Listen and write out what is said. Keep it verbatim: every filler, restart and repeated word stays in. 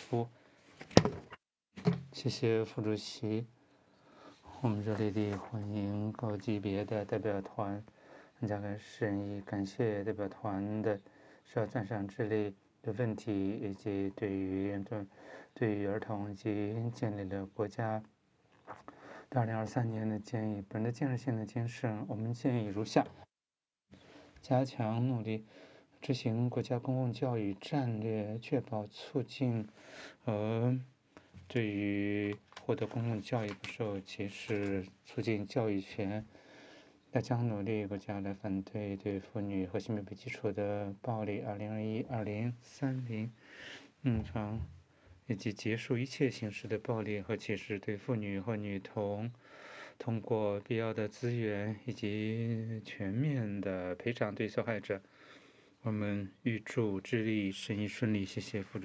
夫。谢谢副主席。我们热烈地欢迎高级别的代表团加开审议，感谢代表团的受到赞赏之类的问题，以及对于对于儿童及建立了国家二零二三年的建议。本着建设性的精神，我们建议如下：加强努力执行国家公共教育战略，确保促进和对于获得公共教育不受歧视，促进教育权。加强努力国家来反对对妇女和性别为基础的暴力二零二一二零三零预防以及结束一切形式的暴力和歧视对妇女和女童，通过必要的资源以及全面的赔偿对受害者。我们预祝智利审议顺利。谢谢副主席。